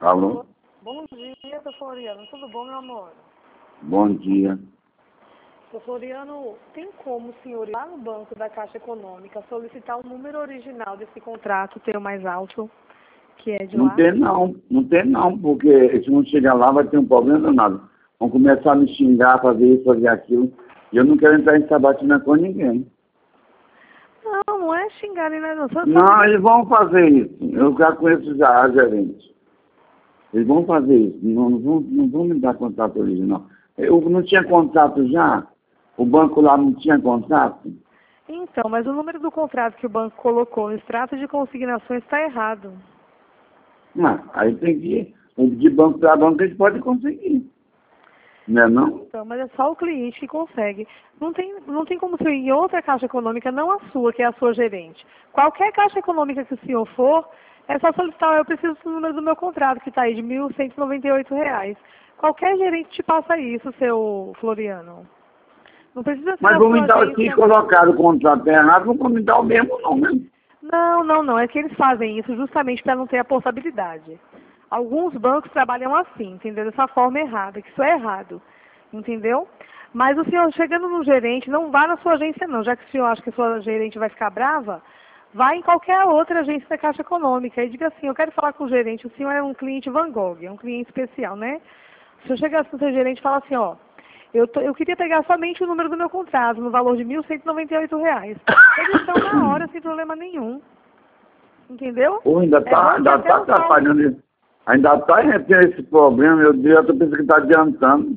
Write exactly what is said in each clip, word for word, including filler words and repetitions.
Alô? Bom dia, seu Floriano. Tudo bom, meu amor? Bom dia. Seu Floriano, tem como o senhor ir lá no banco da Caixa Econômica solicitar o número original desse contrato, ter o mais alto, que é de Não lá? tem não, não tem não, porque se não chegar lá vai ter um problema danado. Vão começar a me xingar, fazer isso, fazer aquilo. E eu não quero entrar em sabatina com ninguém. Não, não é xingar nem nada. Só, Não, só... eles vão fazer isso. Eu já conheço já a gerente. Eles vão fazer isso. Não, não, vão, não vão me dar contrato original. Eu não tinha contrato já? O banco lá não tinha contrato? Então, mas o número do contrato que o banco colocou no extrato de consignações está errado. Não, aí tem que ir. De banco para banco eles podem conseguir. Não é não? Então, mas é só o cliente que consegue. Não tem, não tem como ser em outra caixa econômica, não a sua, que é a sua gerente. Qualquer caixa econômica que o senhor for, é só solicitar, eu preciso do número do meu contrato, que está aí de mil cento e noventa e oito reais. Qualquer gerente te passa isso, seu Floriano. Não precisa ser Mas na vão me sua dar, se agência, não. colocar o contrato errado, vão me dar o mesmo número. Não, não, não. É que eles fazem isso justamente para não ter a portabilidade. Alguns bancos trabalham assim, entendeu? Dessa forma errada, que isso é errado, entendeu? Mas o senhor, chegando no gerente, não vá na sua agência não, já que o senhor acha que a sua gerente vai ficar brava, vá em qualquer outra agência da Caixa Econômica e diga assim, eu quero falar com o gerente, o senhor é um cliente Van Gogh, é um cliente especial, né? O senhor chega no seu gerente e fala assim, ó, eu, tô, eu queria pegar somente o número do meu contrato, no valor de mil cento e noventa e oito reais. Eles estão na hora, sem problema nenhum. Entendeu? Ou ainda É está bom que ainda até tá o saldo... atrapalhando isso. Ainda está tendo esse problema, meu Deus, eu estou pensando que está adiantando.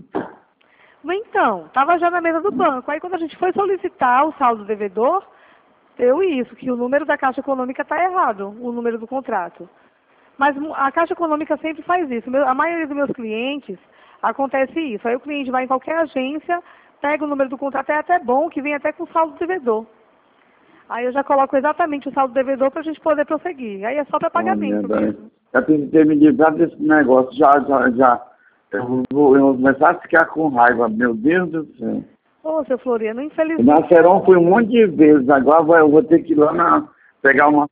Então, estava já na mesa do banco. Aí quando a gente foi solicitar o saldo devedor, deu isso, que o número da Caixa Econômica está errado, o número do contrato. Mas a Caixa Econômica sempre faz isso. Meu- A maioria dos meus clientes acontece isso. Aí o cliente vai em qualquer agência, pega o número do contrato, é até bom que vem até com o saldo devedor. Aí eu já coloco exatamente o saldo devedor para a gente poder prosseguir. Aí é só para Olha, pagamento daí, mesmo. já tem que ter me livrado desse negócio, já, já, já. Eu vou, eu vou começar a ficar com raiva, meu Deus do céu. Ô, seu Floriano, Na infelizmente... Seron fui um monte de vezes, agora vai- eu vou ter que ir lá na, pegar uma...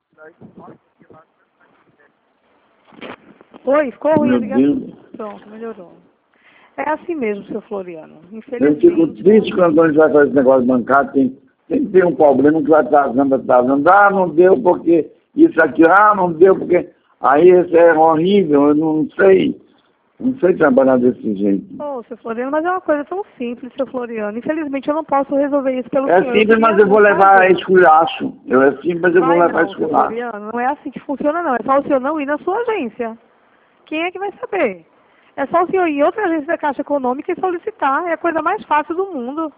Oi, ficou ruim a Meu ligação. Deus. Pronto, melhorou. É assim mesmo, seu Floriano. Eu fico Infelizmente, triste quando a gente vai fazer esse negócio bancário, tem, tem que ter um problema que vai atrasando, atrasando. Ah, não deu porque isso aqui, ah, não deu porque... Aí isso é horrível, eu não sei, não sei trabalhar desse jeito. ô, seu Floriano, mas é uma coisa tão simples, seu Floriano. Infelizmente, eu não posso resolver isso pelo É senhor. simples, mas eu vou levar esculacho. Eu é simples, mas eu vou Vai levar não, seu esculacho. Floriano. Não é assim que funciona, não. É só o senhor não ir na sua agência. Quem é que vai saber? É só o senhor ir em outra agência da Caixa Econômica e solicitar. É a coisa mais fácil do mundo.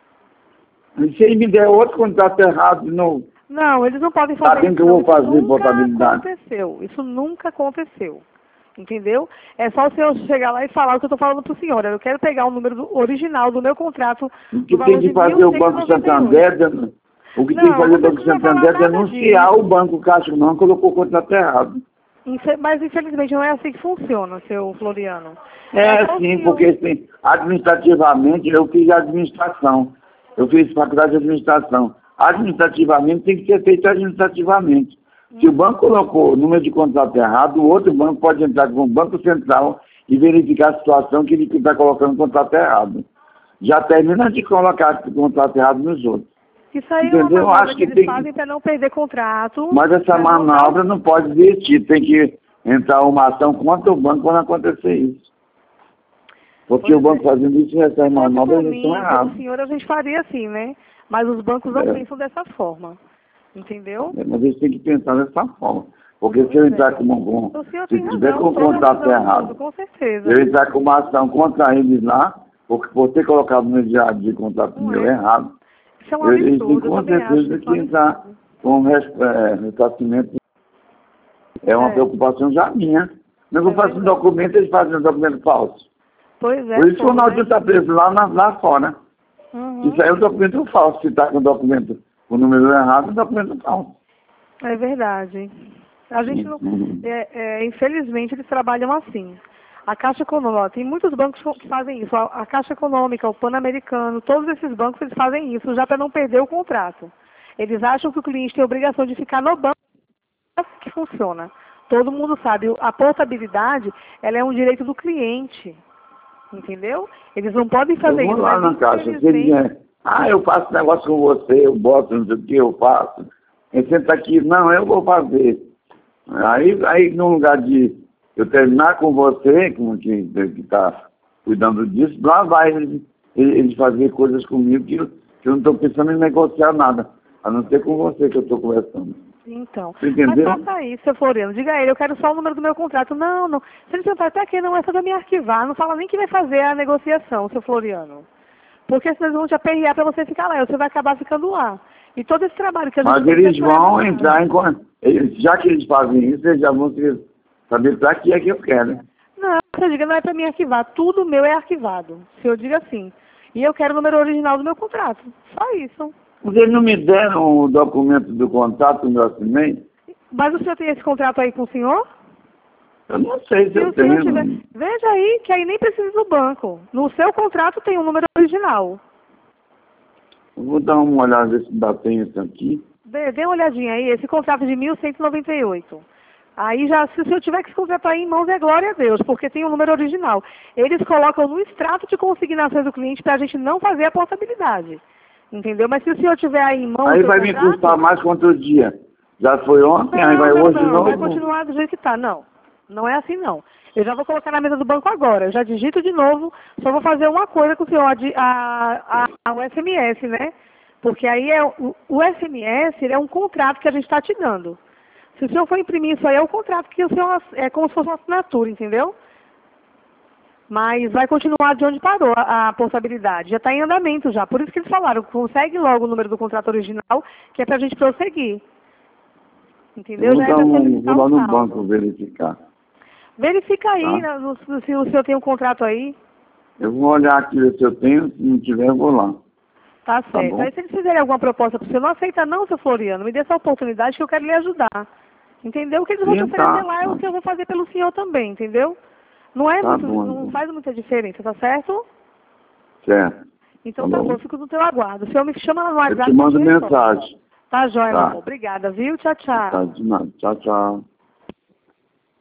E se ele me der outro contrato errado de novo, Não, eles não podem fazer sabendo isso, que eu não. vou Isso fazer nunca portabilidade. aconteceu. Isso nunca aconteceu. Entendeu? É só o senhor chegar lá e falar o que eu estou falando para o senhor. Eu quero pegar o número do- original do meu contrato O no que tem valor que de fazer o Banco mil cento e noventa e oito. Santander, den- o que tem que Não, fazer o não Banco precisa falar Santander é nada denunciar disso. o Banco Caixa não colocou o contrato errado. Infe- Mas infelizmente não é assim que funciona, seu Floriano. É É só o sim, senhor... porque assim, administrativamente eu fiz administração. Eu fiz faculdade de administração. Administrativamente tem que ser feito administrativamente. Se o banco colocou o número de contrato errado, o outro banco pode entrar com o Banco Central e verificar a situação que ele está colocando o contrato errado. Já termina de colocar o contrato errado nos outros. Isso aí é uma Entendeu? Eu manobra acho que que eles tem fazem que... para não perder contrato. Mas essa Pra não dar manobra o- não pode existir. Tem que entrar uma ação contra o banco quando acontecer isso. Porque o Pois banco é. fazendo isso, essa Se fosse manobra, por eles estão mim, pelo errados. senhor, a gente faria assim, né? Mas os bancos não É. pensam dessa forma. Entendeu? É, mas eles têm que pensar dessa forma. Porque se Pois eu é. entrar com, com O senhor se tem tiver razão, com o toda a contrato razão do mundo, errado, com se certeza. eu entrar com uma ação contra eles lá, porque por ter colocado no diário de contrato Não meu é? errado, Isso é um eles têm absurdo, eu com também acho certeza isso um que entrar absurdo. com res- é, ressarcimento. É uma É, preocupação já minha. Mas eu é faço um verdade. documento, eles fazem um documento falso. Pois é, Por isso que o fogo, Ronaldinho né? está preso lá, na- lá fora. Uhum. Isso aí é um documento falso. Se está com o documento, o número errado, é um documento falso. É verdade. A gente não. Uhum. É, é, infelizmente, eles trabalham assim. A Caixa Econômica, ó, tem muitos bancos que fazem isso. A, a Caixa Econômica, o Pan-Americano, todos esses bancos eles fazem isso, já para não perder o contrato. Eles acham que o cliente tem a obrigação de ficar no banco que funciona. Todo mundo sabe, a portabilidade, ela é um direito do cliente, entendeu? Eles não podem fazer eu vou isso. lá na caixa, se ele dizer, ah, eu faço negócio com você, eu boto, não sei o que, eu faço. Ele senta aqui, não, eu vou fazer. Aí, aí no lugar de eu terminar com você, com quem está cuidando disso, lá vai ele, ele, ele fazer coisas comigo que eu, que eu não estou pensando em negociar nada, a não ser com você que eu estou conversando. Então, você entendeu? Mas faça isso, seu Floriano. Diga a ele, eu quero só o número do meu contrato. Não, não. Se ele sentar até aqui, não é só pra me arquivar. Não fala nem que vai fazer a negociação, seu Floriano. Porque senão eles vão te aperrear pra você ficar lá. E você vai acabar ficando lá. E todo esse trabalho que a gente Mas tem eles que vão entrar em... Eles, já que eles fazem isso, eles já vão saber pra que é que eu quero. Não, você diga, não é pra me arquivar. Tudo meu é arquivado. Se eu digo assim. E eu quero o número original do meu contrato. Só isso. Porque eles não me deram o documento do contrato que eu assinei? Mas o senhor tem esse contrato aí com o senhor? Eu não sei se, se eu tenho. Tiver... Veja aí, que aí nem precisa do banco. No seu contrato tem um número original. Eu vou dar uma olhada se ainda tem isso aqui. Dê, dê uma olhadinha aí, esse contrato de mil cento e noventa e oito. Aí já, se o senhor tiver que se contratar aí em mãos, é glória a Deus, porque tem o um número original. Eles colocam no extrato de consignações do cliente para a gente não fazer a portabilidade. Entendeu? Mas se o senhor tiver aí em mãos... Aí vai me custar mais quanto dia? Já foi ontem, não, aí vai não, hoje não, de novo? Vai continuar do jeito que está, não. Não é assim, não. Eu já vou colocar na mesa do banco agora. Eu já digito de novo, só vou fazer uma coisa com o senhor, a, a, a, o S M S, né? Porque aí é, o, o S M S ele é um contrato que a gente está te dando. Se o senhor for imprimir isso aí, é um contrato que o senhor é como se fosse uma assinatura, entendeu? Mas vai continuar de onde parou a, a portabilidade. Já está em andamento já. Por isso que eles falaram, consegue logo o número do contrato original, que é para a gente prosseguir. Entendeu? Eu vou, já dar é um, vou lá no saldo. banco verificar. Verifica aí, Tá? né, no, se o senhor tem um contrato aí. Eu vou olhar aqui se eu tenho, se não tiver eu vou lá. Tá certo. Tá, aí se eles fizerem alguma proposta para o senhor, não aceita não, seu Floriano. Me dê essa oportunidade que eu quero lhe ajudar. Entendeu? O que eles vão te oferecer tá, lá é tá. o que eu vou fazer pelo senhor também, entendeu? Não é Tá muito, bom, não então. faz muita diferença, tá certo? Certo. Então tá tá bom. bom, fico no teu aguardo. O senhor me chama lá no Eu WhatsApp. te mando que eu respondo. mensagem. Tá joia, Tá. meu amor. Obrigada, viu? Tchau, tchau. Tá, de nada. Tchau, tchau.